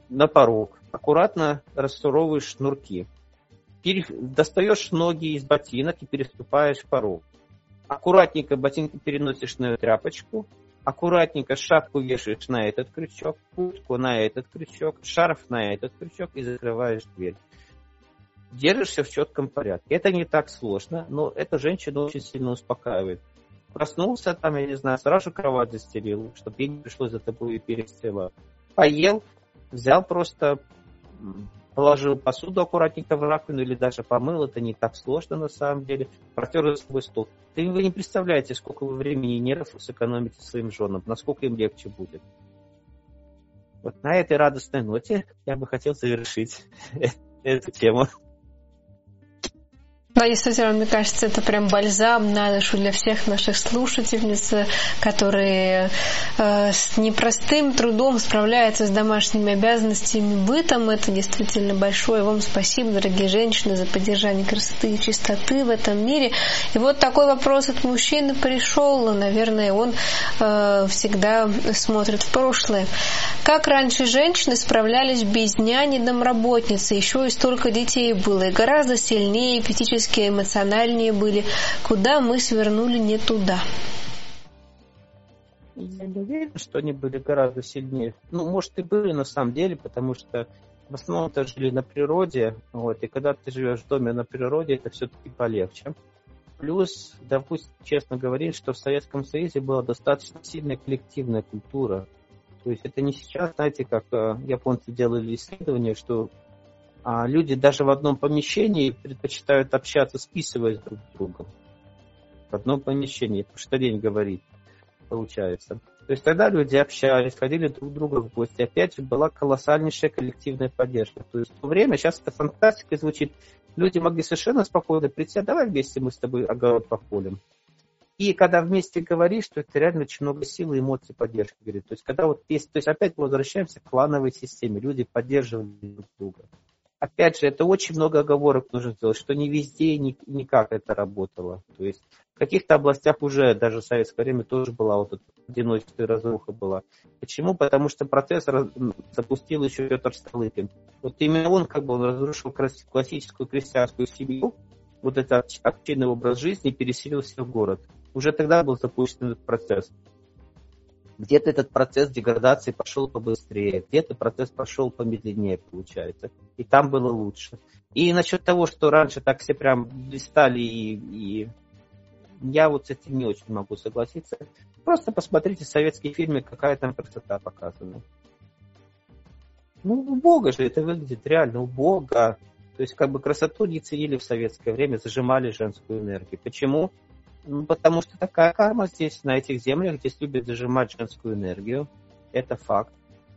на порог, аккуратно расшнуровываешь шнурки, пере... достаешь ноги из ботинок и переступаешь порог. Аккуратненько ботинки переносишь на тряпочку, аккуратненько шапку вешаешь на этот крючок, куртку на этот крючок, шарф на этот крючок и закрываешь дверь. Держишься в четком порядке. Это не так сложно, но эта женщина очень сильно успокаивает. Проснулся там, я не знаю, сразу кровать застелил, чтобы ей не пришлось за тобой перестилать. Поел, взял просто, положил посуду аккуратненько в раковину или даже помыл. Это не так сложно на самом деле. Протер за собой стол. Ты вы не представляете, сколько вы времени и нервов сэкономите своим женам, насколько им легче будет. Вот на этой радостной ноте я бы хотел завершить эту тему. Да, действительно, мне кажется, это прям бальзам на душу для всех наших слушательниц, которые э, с непростым трудом справляются с домашними обязанностями, бытом. Это действительно большое вам спасибо, дорогие женщины, за поддержание красоты и чистоты в этом мире. И вот такой вопрос от мужчины пришел. Наверное, он э, всегда смотрит в прошлое. Как раньше женщины справлялись без няни домработницы? Еще и столько детей было. И гораздо сильнее физически, эмоциональнее были. Куда мы свернули не туда? Я не уверен, что они были гораздо сильнее. Ну, может, и были на самом деле, потому что в основном-то жили на природе. Вот, и когда ты живешь в доме на природе, это все-таки полегче. Плюс, да пусть честно говорить, что в Советском Союзе была достаточно сильная коллективная культура. То есть это не сейчас, знаете, как японцы делали исследования, что А люди даже в одном помещении предпочитают общаться, списываясь друг с другом. В одном помещении, потому что лень говорить, получается. То есть тогда люди общались, ходили друг к другу в гости. Опять же, была колоссальнейшая коллективная поддержка. То есть в то время, сейчас это фантастика звучит, люди могли совершенно спокойно прийти, а давай вместе мы с тобой огород пополим. И когда вместе говоришь, то это реально очень много сил и эмоций поддержки. Говорит. То есть когда вот есть, то есть опять возвращаемся к клановой системе. Люди поддерживали друг друга. Опять же, это очень много оговорок нужно сделать, что не везде и ни, никак это работало. То есть в каких-то областях уже даже в советское время тоже была вот эта одиночество и разруха была. Почему? Потому что процесс раз, запустил еще Петр Столыпин. Вот именно он как бы он разрушил классическую крестьянскую семью, вот этот общинный образ жизни, и переселился в город. Уже тогда был запущен этот процесс. Где-то этот процесс деградации пошел побыстрее, где-то процесс пошел помедленнее, получается. И там было лучше. И насчет того, что раньше так все прям блистали, и, и я вот с этим не очень могу согласиться. Просто посмотрите советские фильмы, какая там красота показана. Ну, убого же это выглядит, реально убого. То есть как бы красоту не ценили в советское время, зажимали женскую энергию. Почему? Ну, потому что такая карма здесь, на этих землях, здесь любят зажимать женскую энергию. Это факт.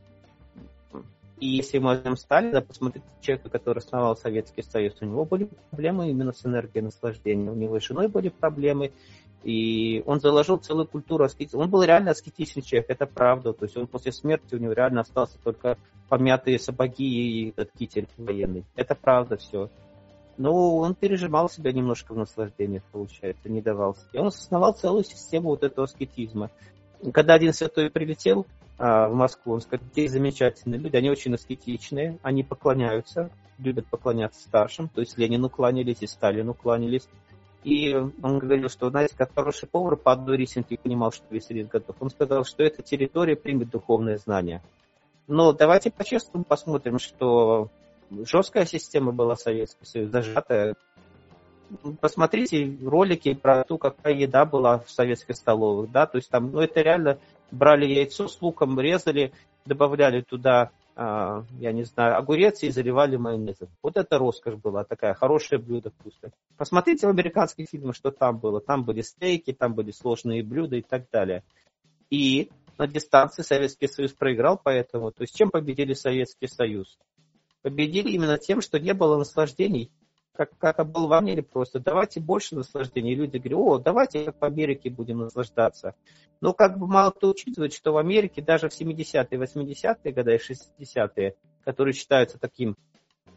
И если мы возьмем Сталина, посмотрите человека, который основал Советский Союз, у него были проблемы именно с энергией наслаждения. У него и с женой были проблемы. И он заложил целую культуру аскетизма. Он был реально аскетичный человек, это правда. То есть он после смерти, у него реально остался только помятые сапоги и этот китель военный. Это правда все. Но он пережимал себя немножко в наслаждениях, получается, не давался. И он основал целую систему вот этого аскетизма. Когда один святой прилетел а, в Москву, он сказал, здесь замечательные люди, они очень аскетичные, они поклоняются, любят поклоняться старшим, то есть Ленину кланялись и Сталину кланялись. И он говорил, что, знаете, как хороший повар по одной рисинке понимал, что весь рис готов. Он сказал, что эта территория примет духовное знание. Но давайте по-честному посмотрим, что жесткая система была Советский Союз, зажатая. Посмотрите ролики про то, какая еда была в советских столовых, да, то есть там, ну, это реально брали яйцо с луком, резали, добавляли туда, а, я не знаю, огурец и заливали майонезом. Вот это роскошь была, такая хорошее блюдо, вкусное. Посмотрите в американских фильмах, что там было. Там были стейки, там были сложные блюда и так далее. И на дистанции Советский Союз проиграл поэтому. То есть чем победили Советский Союз? Победили именно тем, что не было наслаждений, как, как было в Америке просто. Давайте больше наслаждений. И люди говорят, о, давайте как в Америке будем наслаждаться. Но как бы мало кто учитывает, что в Америке даже в семидесятые, восьмидесятые годы и шестидесятые, которые считаются таким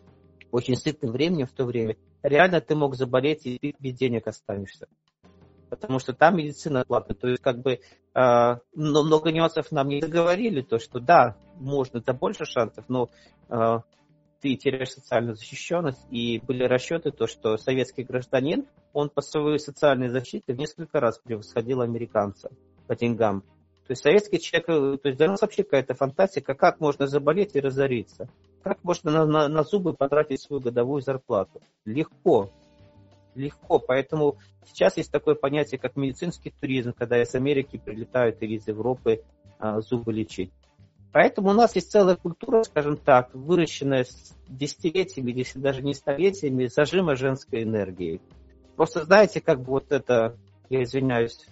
очень сытным временем в то время, реально ты мог заболеть и ты без денег останешься. потому что там медицина платная. То есть, как бы, э, но много нюансов нам не договорили, то, что да, можно, это больше шансов, но э, ты теряешь социальную защищенность, и были расчеты, то, что советский гражданин, он по своей социальной защите в несколько раз превосходил американца по деньгам. То есть советский человек, то есть для нас вообще какая-то фантастика, как можно заболеть и разориться, как можно на, на, на зубы потратить свою годовую зарплату. Легко. Легко, поэтому сейчас есть такое понятие, как медицинский туризм, когда из Америки прилетают или из Европы а, зубы лечить. Поэтому у нас есть целая культура, скажем так, выращенная с десятилетиями, если даже не столетиями, зажима женской энергией. Просто знаете, как бы вот это, я извиняюсь,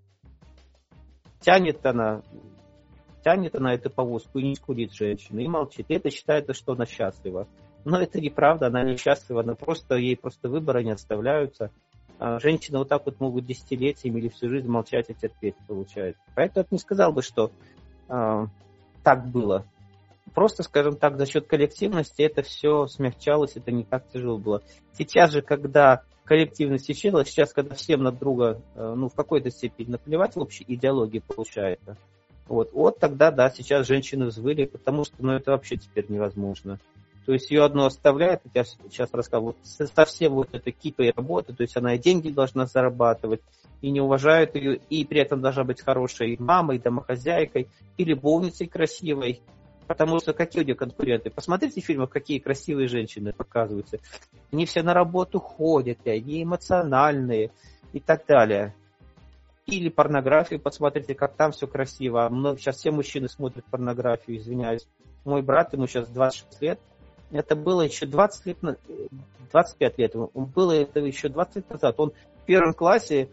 тянет она, тянет она эту повозку и не скурит женщина, и молчит. И это считается, что она счастлива. Но это неправда, она не счастлива, она просто, ей просто выбора не оставляются. А женщины вот так вот могут десятилетиями или всю жизнь молчать и терпеть, получается. Поэтому я не сказал бы, что а, так было. Просто, скажем так, за счет коллективности это все смягчалось, это не так тяжело было. Сейчас же, когда коллективность исчезла, сейчас, когда всем на друга, ну, в какой-то степени наплевать в общей идеологии получается, вот, вот тогда, да, сейчас женщины взвыли, потому что, ну, это вообще теперь невозможно. То есть ее одно оставляет, я сейчас рассказывал, вот, совсем вот этой кипой работы, то есть она и деньги должна зарабатывать, и не уважают ее, и при этом должна быть хорошей мамой, домохозяйкой, и любовницей красивой. Потому что какие у нее конкуренты? Посмотрите в фильмах, какие красивые женщины показываются. Они все на работу ходят, они эмоциональные и так далее. Или порнографию, посмотрите, как там все красиво. Сейчас все мужчины смотрят порнографию, извиняюсь. Мой брат, ему сейчас двадцать шесть лет. Это было еще двадцать лет, двадцать пять лет. Было это еще двадцать лет назад. Он в первом классе,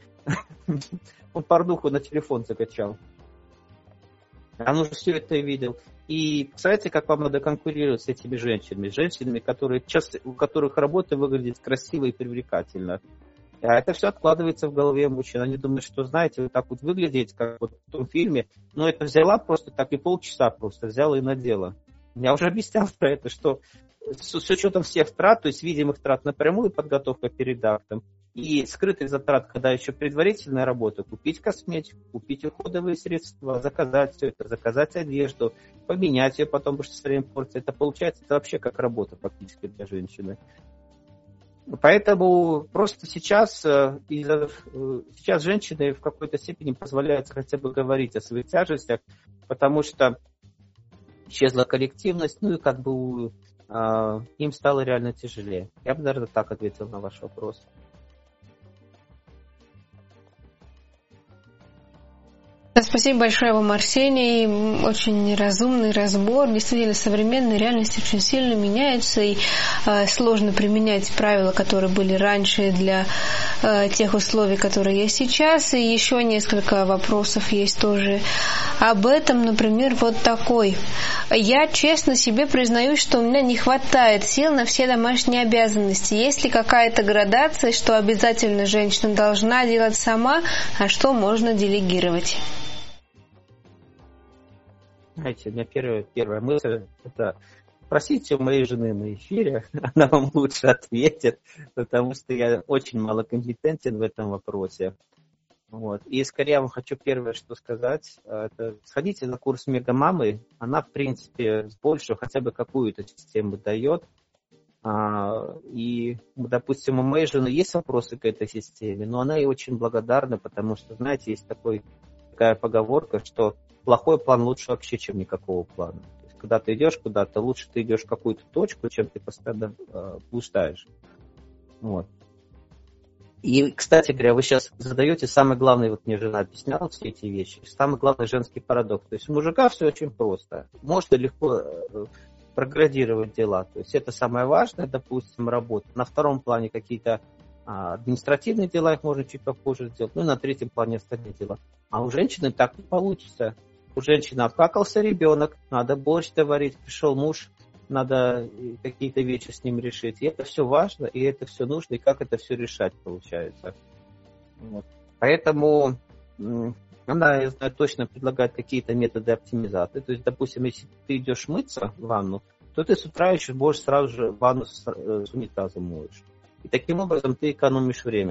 он порнуху на телефон закачал. Он уже все это видел. И представляете, как вам надо конкурировать с этими женщинами, женщинами, которые, у которых работа выглядит красиво и привлекательно. А это все откладывается в голове мужчин. Они думают, что, знаете, вот так вот выглядеть, как вот в том фильме, но это взяла просто так и полчаса просто взяла и надела. Я уже объяснял про это, что с, с учетом всех трат, то есть видимых трат напрямую, подготовка перед актом, и скрытых затрат, когда еще предварительная работа, купить косметику, купить уходовые средства, заказать все это, заказать одежду, поменять ее потом, потому что со временем портится. Это получается, это вообще как работа фактически для женщины. Поэтому просто сейчас, сейчас женщины в какой-то степени позволяют хотя бы говорить о своих тяжестях, потому что исчезла коллективность, ну и как бы им стало реально тяжелее. Я бы, наверное, так ответил на ваш вопрос. Спасибо большое вам, Арсений. Очень разумный разбор. Действительно, современная реальность очень сильно меняется, и э, сложно применять правила, которые были раньше, для э, тех условий, которые есть сейчас. И еще несколько вопросов есть тоже об этом. Например, вот такой. Я честно себе признаюсь, что у меня не хватает сил на все домашние обязанности. Есть ли какая-то градация, что обязательно женщина должна делать сама, а что можно делегировать? Знаете, у меня первая, первая мысль – это спросите у моей жены на эфире, она вам лучше ответит, потому что я очень малокомпетентен в этом вопросе. Вот. И скорее я вам хочу первое, что сказать, это сходите на курс Мегамамы, она, в принципе, с большую хотя бы какую-то систему дает. И, допустим, у моей жены есть вопросы к этой системе, но она ей очень благодарна, потому что, знаете, есть такой, такая поговорка, что плохой план лучше вообще, чем никакого плана. То есть, когда ты идешь куда-то, лучше ты идешь в какую-то точку, чем ты постоянно э, блуждаешь. Вот. И, кстати говоря, вы сейчас задаете самый главный, вот мне жена объясняла все эти вещи, самый главный женский парадокс. То есть у мужика все очень просто. Можно легко э, проградировать дела. То есть это самое важное, допустим, работа. На втором плане какие-то административные дела, их можно чуть попозже сделать. Ну и на третьем плане остальные дела. А у женщины так не получится. У женщины обкакался ребенок, надо борщ доварить, пришел муж, надо какие-то вещи с ним решить. И это все важно, и это все нужно, и как это все решать получается. Вот. Поэтому она, я знаю, точно предлагает какие-то методы оптимизации. То есть, допустим, если ты идешь мыться в ванну, то ты с утра еще будешь сразу же ванну с унитазом моешь. И таким образом ты экономишь время.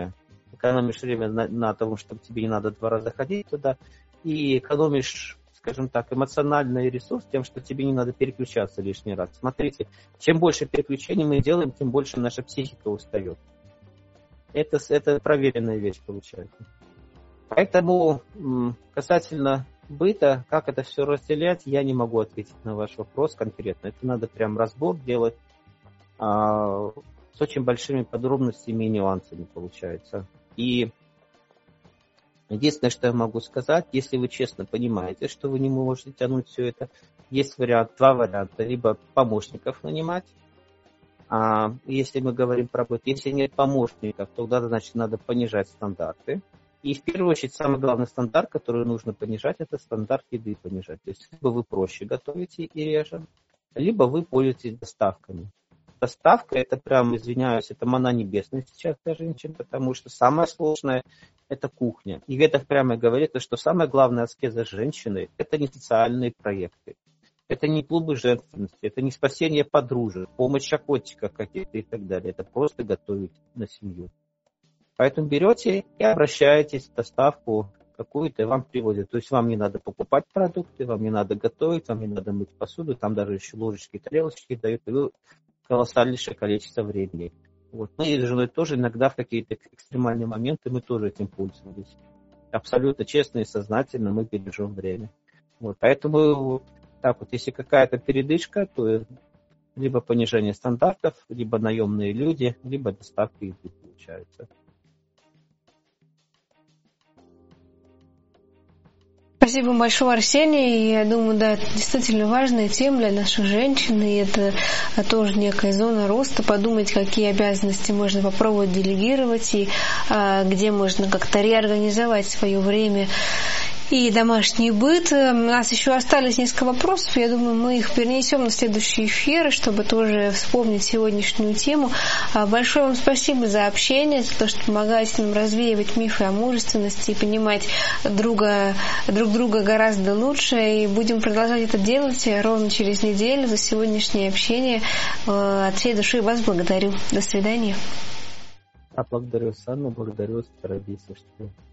экономишь время на, на том, чтобы тебе не надо два раза ходить туда, и экономишь, скажем так, эмоциональный ресурс тем, что тебе не надо переключаться лишний раз. Смотрите, чем больше переключений мы делаем, тем больше наша психика устает. Это, это проверенная вещь получается. Поэтому касательно быта, как это все разделять, я не могу ответить на ваш вопрос конкретно. Это надо прям разбор делать а, с очень большими подробностями и нюансами получается. И единственное, что я могу сказать, если вы честно понимаете, что вы не можете тянуть все это, есть вариант, два варианта. Либо помощников нанимать, а, если мы говорим про быт. Если нет помощников, тогда, значит, надо понижать стандарты. И в первую очередь самый главный стандарт, который нужно понижать, это стандарт еды понижать. То есть либо вы проще готовите и реже, либо вы пользуетесь доставками. Доставка, это прям, извиняюсь, это мана небесная сейчас для женщин, потому что самое сложное – это кухня. И Ведах прямо говорит, что самая главная аскеза женщины – это не социальные проекты. Это не клубы женственности, это не спасение подружек, помощь о котиках каких-то и так далее. Это просто готовить на семью. Поэтому берете и обращаетесь в доставку какую-то, и вам привозят. То есть вам не надо покупать продукты, вам не надо готовить, вам не надо мыть посуду, там даже еще ложечки, тарелочки дают, и вы колоссальнейшее количество времени. Вот. Мы с женой тоже иногда в какие-то экстремальные моменты мы тоже этим пользовались. Абсолютно честно и сознательно мы бережем время. Вот. Поэтому так вот, если какая-то передышка, то либо понижение стандартов, либо наемные люди, либо доставка еды получается. Спасибо большое, Арсений. Я думаю, да, это действительно важная тема для наших женщин, и это тоже некая зона роста, подумать, какие обязанности можно попробовать делегировать, и а, где можно как-то реорганизовать свое время и домашний быт. У нас еще остались несколько вопросов. Я думаю, мы их перенесем на следующие эфиры, чтобы тоже вспомнить сегодняшнюю тему. Большое вам спасибо за общение, за то, что помогаете нам развеивать мифы о мужественности и понимать друга, друг друга гораздо лучше. И будем продолжать это делать ровно через неделю. За сегодняшнее общение от всей души вас благодарю. До свидания. Я благодарю Санну, благодарю, дорогие слушатели.